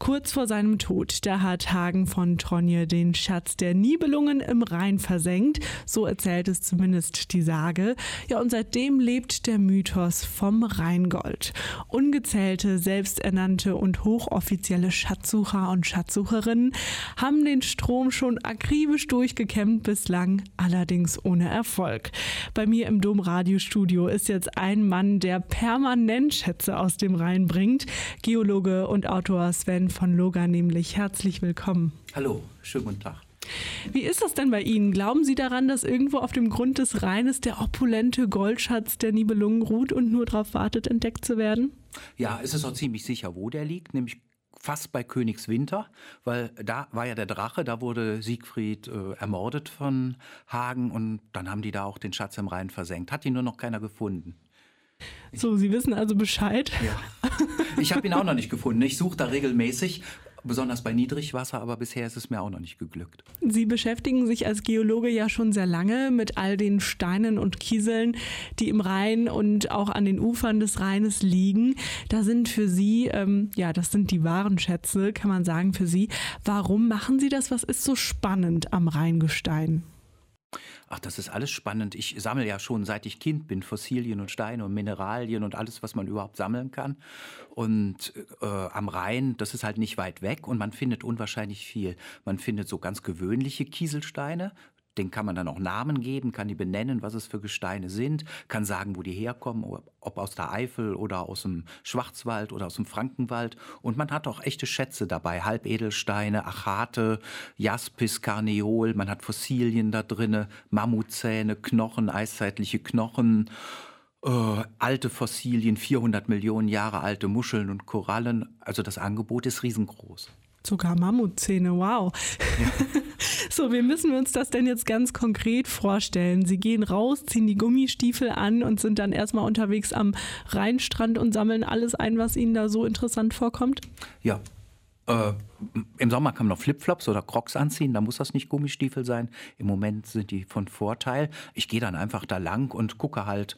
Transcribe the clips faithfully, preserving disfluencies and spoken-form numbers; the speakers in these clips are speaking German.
Kurz vor seinem Tod, da hat Hagen von Tronje den Schatz der Nibelungen im Rhein versenkt. So erzählt es zumindest die Sage. Ja, und seitdem lebt der Mythos vom Rheingold. Ungezählte, selbsternannte und hochoffizielle Schatzsucher und Schatzsucherinnen haben den Strom schon akribisch durchgekämmt, bislang allerdings ohne Erfolg. Bei mir im Domradiostudio ist jetzt ein Mann, der permanent Schätze aus dem Rhein bringt. Geologe und Autor Sven von Loga nämlich. Herzlich willkommen. Hallo, schönen guten Tag. Wie ist das denn bei Ihnen? Glauben Sie daran, dass irgendwo auf dem Grund des Rheines der opulente Goldschatz der Nibelungen ruht und nur darauf wartet, entdeckt zu werden? Ja, es ist auch ziemlich sicher, wo der liegt, nämlich fast bei Königswinter, weil da war ja der Drache, da wurde Siegfried äh, ermordet von Hagen und dann haben die da auch den Schatz im Rhein versenkt. Hat ihn nur noch keiner gefunden. So, Sie wissen also Bescheid. Ja. Ich habe ihn auch noch nicht gefunden. Ich suche da regelmäßig, besonders bei Niedrigwasser, aber bisher ist es mir auch noch nicht geglückt. Sie beschäftigen sich als Geologe ja schon sehr lange mit all den Steinen und Kieseln, die im Rhein und auch an den Ufern des Rheines liegen. Da sind für Sie, ähm, ja, das sind die wahren Schätze, kann man sagen für Sie. Warum machen Sie das? Was ist so spannend am Rheingestein? Ach, das ist alles spannend. Ich sammle ja schon, seit ich Kind bin, Fossilien und Steine und Mineralien und alles, was man überhaupt sammeln kann. Und äh, am Rhein, das ist halt nicht weit weg und man findet unwahrscheinlich viel. Man findet so ganz gewöhnliche Kieselsteine. Den kann man dann auch Namen geben, kann die benennen, was es für Gesteine sind, kann sagen, wo die herkommen, ob aus der Eifel oder aus dem Schwarzwald oder aus dem Frankenwald. Und man hat auch echte Schätze dabei, Halbedelsteine, Achate, Jaspis, Karneol, man hat Fossilien da drinne, Mammutzähne, Knochen, eiszeitliche Knochen, äh, alte Fossilien, vierhundert Millionen Jahre alte Muscheln und Korallen. Also das Angebot ist riesengroß. Sogar Mammutzähne, wow. Ja. So, wie müssen wir uns das denn jetzt ganz konkret vorstellen? Sie gehen raus, ziehen die Gummistiefel an und sind dann erstmal unterwegs am Rheinstrand und sammeln alles ein, was Ihnen da so interessant vorkommt? Ja, äh, im Sommer kann man noch Flipflops oder Crocs anziehen, da muss das nicht Gummistiefel sein. Im Moment sind die von Vorteil. Ich gehe dann einfach da lang und gucke halt,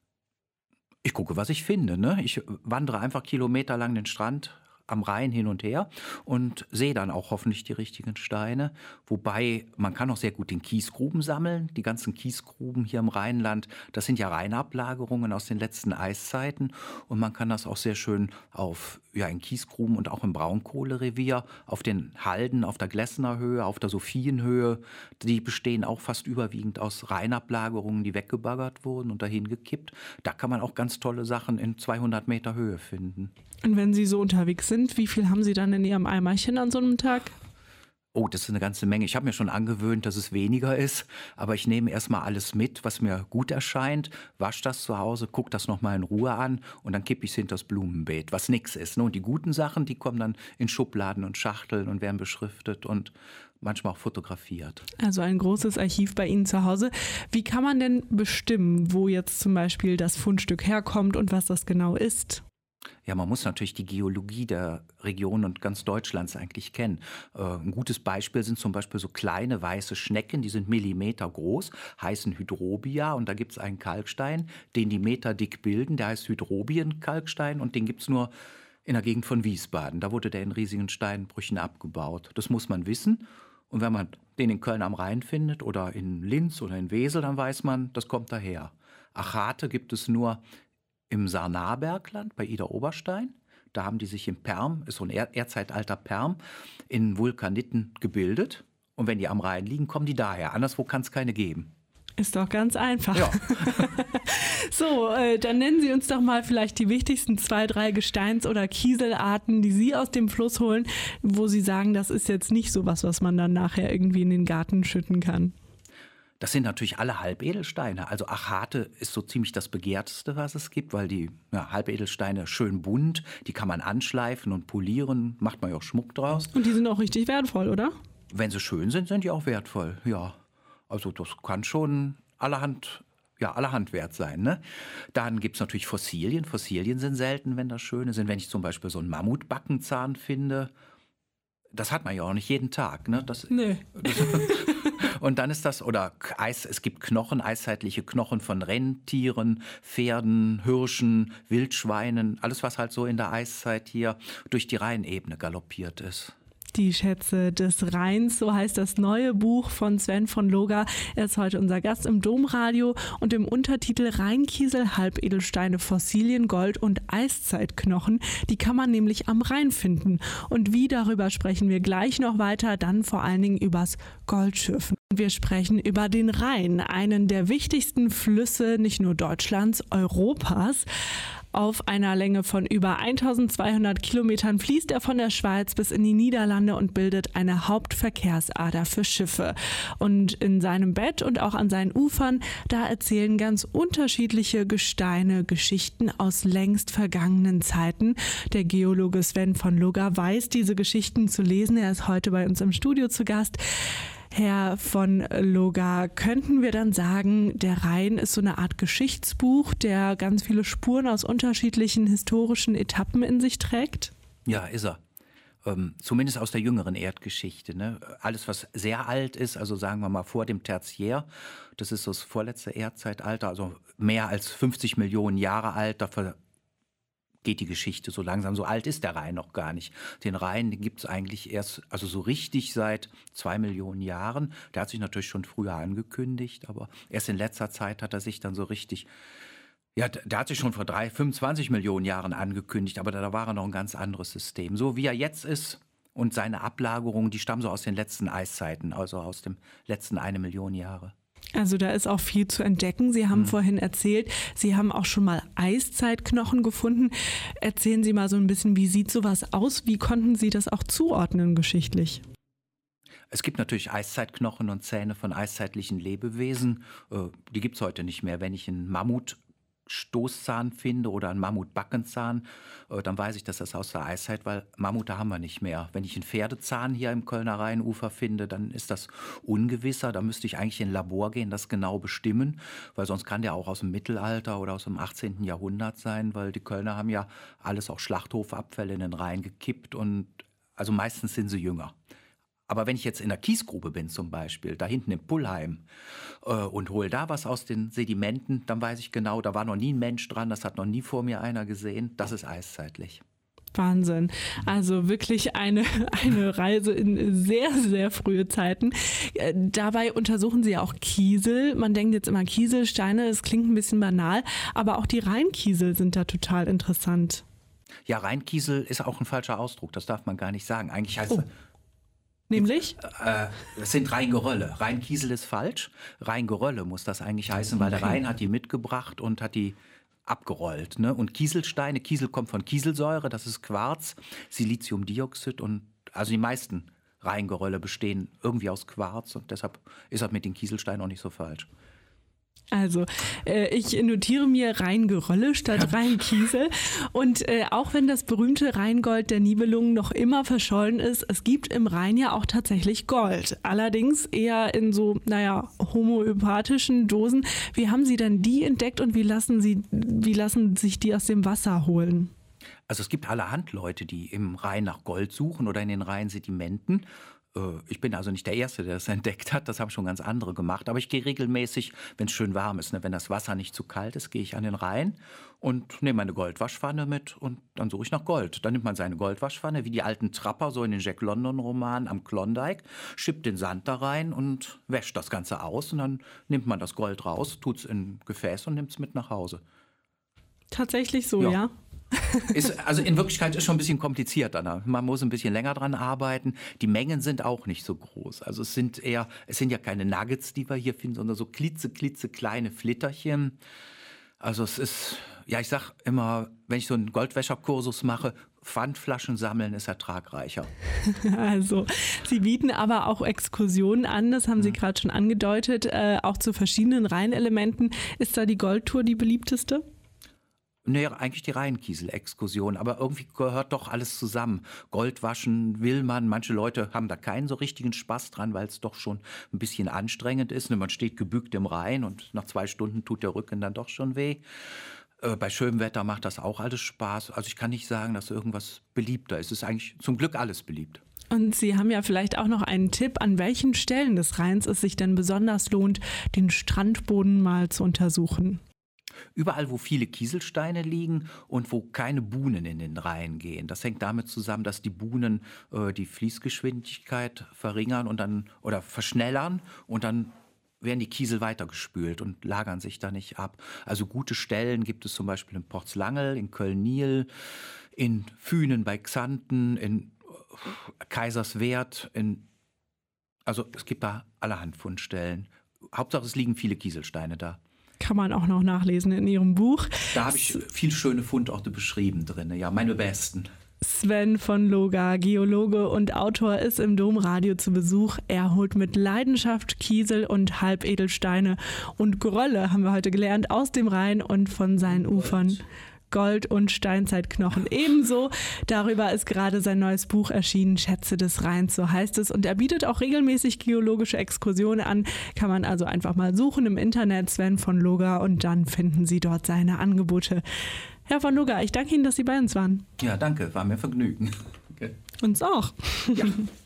ich gucke, was ich finde. Ne? Ich wandere einfach kilometerlang den Strand am Rhein hin und her und sehe dann auch hoffentlich die richtigen Steine. Wobei, man kann auch sehr gut den Kiesgruben sammeln. Die ganzen Kiesgruben hier im Rheinland, das sind ja Rheinablagerungen aus den letzten Eiszeiten. Und man kann das auch sehr schön auf, ja, in Kiesgruben und auch im Braunkohlerevier, auf den Halden, auf der Glessener Höhe, auf der Sophienhöhe. Die bestehen auch fast überwiegend aus Rheinablagerungen, die weggebaggert wurden und dahin gekippt. Da kann man auch ganz tolle Sachen in zweihundert Meter Höhe finden. Und wenn Sie so unterwegs sind, wie viel haben Sie dann in Ihrem Eimerchen an so einem Tag? Oh, das ist eine ganze Menge. Ich habe mir schon angewöhnt, dass es weniger ist, aber ich nehme erstmal alles mit, was mir gut erscheint, wasche das zu Hause, gucke das nochmal in Ruhe an und dann kippe ich es hinter das Blumenbeet, was nix ist. Und die guten Sachen, die kommen dann in Schubladen und Schachteln und werden beschriftet und manchmal auch fotografiert. Also ein großes Archiv bei Ihnen zu Hause. Wie kann man denn bestimmen, wo jetzt zum Beispiel das Fundstück herkommt und was das genau ist? Ja, man muss natürlich die Geologie der Region und ganz Deutschlands eigentlich kennen. Äh, ein gutes Beispiel sind zum Beispiel so kleine weiße Schnecken, die sind Millimeter groß, heißen Hydrobia und da gibt es einen Kalkstein, den die meterdick bilden, der heißt Hydrobien-Kalkstein und den gibt es nur in der Gegend von Wiesbaden. Da wurde der in riesigen Steinbrüchen abgebaut. Das muss man wissen und wenn man den in Köln am Rhein findet oder in Linz oder in Wesel, dann weiß man, das kommt daher. Achate gibt es nur im Sarnarbergland bei Idar-Oberstein. Da haben die sich im Perm, ist so ein er Erdzeitalter Perm, in Vulkaniten gebildet. Und wenn die am Rhein liegen, kommen die daher. Anderswo kann es keine geben. Ist doch ganz einfach. Ja. So, äh, dann nennen Sie uns doch mal vielleicht die wichtigsten zwei, drei Gesteins- oder Kieselarten, die Sie aus dem Fluss holen, wo Sie sagen, das ist jetzt nicht so was, was man dann nachher irgendwie in den Garten schütten kann. Das sind natürlich alle Halbedelsteine. Also Achate ist so ziemlich das Begehrteste, was es gibt, weil die ja, Halbedelsteine schön bunt, die kann man anschleifen und polieren, macht man ja auch Schmuck draus. Und die sind auch richtig wertvoll, oder? Wenn sie schön sind, sind die auch wertvoll, ja. Also das kann schon allerhand, ja, allerhand wert sein. Ne? Dann gibt es natürlich Fossilien. Fossilien sind selten, wenn das schöne sind. Wenn ich zum Beispiel so einen Mammutbackenzahn finde, das hat man ja auch nicht jeden Tag. Ne? Das, nee. Das, Und dann ist das, oder Eis, es gibt Knochen, eiszeitliche Knochen von Rentieren, Pferden, Hirschen, Wildschweinen, alles, was halt so in der Eiszeit hier durch die Rheinebene galoppiert ist. Die Schätze des Rheins, so heißt das neue Buch von Sven von Loga. Er ist heute unser Gast im Domradio und im Untertitel Rheinkiesel, Halbedelsteine, Fossilien, Gold und Eiszeitknochen. Die kann man nämlich am Rhein finden. Und wie, darüber sprechen wir gleich noch weiter, dann vor allen Dingen übers Goldschürfen. Wir sprechen über den Rhein, einen der wichtigsten Flüsse nicht nur Deutschlands, Europas. Auf einer Länge von über eintausendzweihundert Kilometern fließt er von der Schweiz bis in die Niederlande und bildet eine Hauptverkehrsader für Schiffe. Und in seinem Bett und auch an seinen Ufern, da erzählen ganz unterschiedliche Gesteine Geschichten aus längst vergangenen Zeiten. Der Geologe Sven von Loga weiß, diese Geschichten zu lesen. Er ist heute bei uns im Studio zu Gast. Herr von Loga, könnten wir dann sagen, der Rhein ist so eine Art Geschichtsbuch, der ganz viele Spuren aus unterschiedlichen historischen Etappen in sich trägt? Ja, ist er. Ähm, zumindest aus der jüngeren Erdgeschichte. Ne? Alles, was sehr alt ist, also sagen wir mal vor dem Tertiär, das ist so das vorletzte Erdzeitalter, also mehr als fünfzig Millionen Jahre alt, dafür geht die Geschichte so langsam. So alt ist der Rhein noch gar nicht. Den Rhein, den gibt es eigentlich erst, also so richtig seit zwei Millionen Jahren. Der hat sich natürlich schon früher angekündigt, aber erst in letzter Zeit hat er sich dann so richtig, ja, der hat sich schon vor drei, fünfundzwanzig Millionen Jahren angekündigt, aber da war er noch ein ganz anderes System. So wie er jetzt ist und seine Ablagerungen, die stammen so aus den letzten Eiszeiten, also aus dem letzten eine Million Jahre. Also da ist auch viel zu entdecken. Sie haben mhm. vorhin erzählt, Sie haben auch schon mal Eiszeitknochen gefunden. Erzählen Sie mal so ein bisschen, wie sieht sowas aus? Wie konnten Sie das auch zuordnen geschichtlich? Es gibt natürlich Eiszeitknochen und Zähne von eiszeitlichen Lebewesen. Die gibt es heute nicht mehr. Wenn ich einen Mammutstoßzahn finde oder einen Mammutbackenzahn, dann weiß ich, dass das aus der Eiszeit, weil Mammute haben wir nicht mehr. Wenn ich einen Pferdezahn hier im Kölner Rheinufer finde, dann ist das ungewisser. Da müsste ich eigentlich in ein Labor gehen, das genau bestimmen, weil sonst kann der auch aus dem Mittelalter oder aus dem achtzehnten Jahrhundert sein, weil die Kölner haben ja alles, auch Schlachthofabfälle, in den Rhein gekippt und also meistens sind sie jünger. Aber wenn ich jetzt in der Kiesgrube bin zum Beispiel, da hinten in Pullheim äh, und hole da was aus den Sedimenten, dann weiß ich genau, da war noch nie ein Mensch dran, das hat noch nie vor mir einer gesehen, das ist eiszeitlich. Wahnsinn. Also wirklich eine, eine Reise in sehr, sehr frühe Zeiten. Dabei untersuchen Sie auch Kiesel. Man denkt jetzt immer Kieselsteine, das klingt ein bisschen banal, aber auch die Rheinkiesel sind da total interessant. Ja, Rheinkiesel ist auch ein falscher Ausdruck, das darf man gar nicht sagen. Eigentlich heißt oh. Nämlich? Äh, das sind Rheingerölle. Rheinkiesel ist falsch. Rheingerölle muss das eigentlich heißen, weil der Rhein hat die mitgebracht und hat die abgerollt. Ne? Und Kieselsteine, Kiesel kommt von Kieselsäure, das ist Quarz, Siliziumdioxid und also die meisten Rheingerölle bestehen irgendwie aus Quarz und deshalb ist das mit den Kieselsteinen auch nicht so falsch. Also äh, ich notiere mir Rheingerölle statt Rheinkiesel und äh, auch wenn das berühmte Rheingold der Nibelungen noch immer verschollen ist, es gibt im Rhein ja auch tatsächlich Gold. Allerdings eher in so, naja, homöopathischen Dosen. Wie haben Sie denn die entdeckt und wie lassen Sie, wie lassen sich die aus dem Wasser holen? Also es gibt allerhand Leute, die im Rhein nach Gold suchen oder in den Rheinsedimenten. Ich bin also nicht der Erste, der das entdeckt hat, das haben schon ganz andere gemacht. Aber ich gehe regelmäßig, wenn es schön warm ist, ne, wenn das Wasser nicht zu kalt ist, gehe ich an den Rhein und nehme meine Goldwaschpfanne mit und dann suche ich nach Gold. Dann nimmt man seine Goldwaschpfanne, wie die alten Trapper, so in den Jack London-Romanen am Klondike, schippt den Sand da rein und wäscht das Ganze aus. Und dann nimmt man das Gold raus, tut es in ein Gefäß und nimmt es mit nach Hause. Tatsächlich so, ja? ja? Ist, also in Wirklichkeit ist schon ein bisschen komplizierter. Man muss ein bisschen länger dran arbeiten. Die Mengen sind auch nicht so groß. Also es sind eher, es sind ja keine Nuggets, die wir hier finden, sondern so klitze, klitze kleine Flitterchen. Also es ist, ja, ich sag immer, wenn ich so einen Goldwäscherkursus mache, Pfandflaschen sammeln ist ertragreicher. Also Sie bieten aber auch Exkursionen an, das haben Sie gerade schon angedeutet, äh, auch zu verschiedenen Rheinelementen. Ist da die Goldtour die beliebteste? Nee, eigentlich die Rheinkiesel-Exkursion, aber irgendwie gehört doch alles zusammen. Goldwaschen will man, manche Leute haben da keinen so richtigen Spaß dran, weil es doch schon ein bisschen anstrengend ist. Man steht gebückt im Rhein und nach zwei Stunden tut der Rücken dann doch schon weh. Äh, bei schönem Wetter macht das auch alles Spaß. Also ich kann nicht sagen, dass irgendwas beliebter ist. Es ist eigentlich zum Glück alles beliebt. Und Sie haben ja vielleicht auch noch einen Tipp, an welchen Stellen des Rheins es sich denn besonders lohnt, den Strandboden mal zu untersuchen. Überall, wo viele Kieselsteine liegen und wo keine Buhnen in den Rhein gehen. Das hängt damit zusammen, dass die Buhnen äh, die Fließgeschwindigkeit verringern und dann oder verschnellern und dann werden die Kiesel weitergespült und lagern sich da nicht ab. Also gute Stellen gibt es zum Beispiel in Porzelangel, in Köln-Nil, in Fühnen bei Xanten, in Kaiserswerth, in, also es gibt da allerhand Fundstellen. Hauptsache es liegen viele Kieselsteine da. Kann man auch noch nachlesen in Ihrem Buch. Da habe ich viele schöne Fundorte beschrieben drin, ja, meine besten. Sven von Loga, Geologe und Autor, ist im Domradio zu Besuch. Er holt mit Leidenschaft Kiesel und Halbedelsteine und Grölle, haben wir heute gelernt, aus dem Rhein und von seinen Ufern. Gold und Steinzeitknochen ebenso. Darüber ist gerade sein neues Buch erschienen, Schätze des Rheins, so heißt es. Und er bietet auch regelmäßig geologische Exkursionen an. Kann man also einfach mal suchen im Internet, Sven von Loga, und dann finden Sie dort seine Angebote. Herr von Loga, ich danke Ihnen, dass Sie bei uns waren. Ja, danke, war mir ein Vergnügen. Okay. Uns auch. Ja.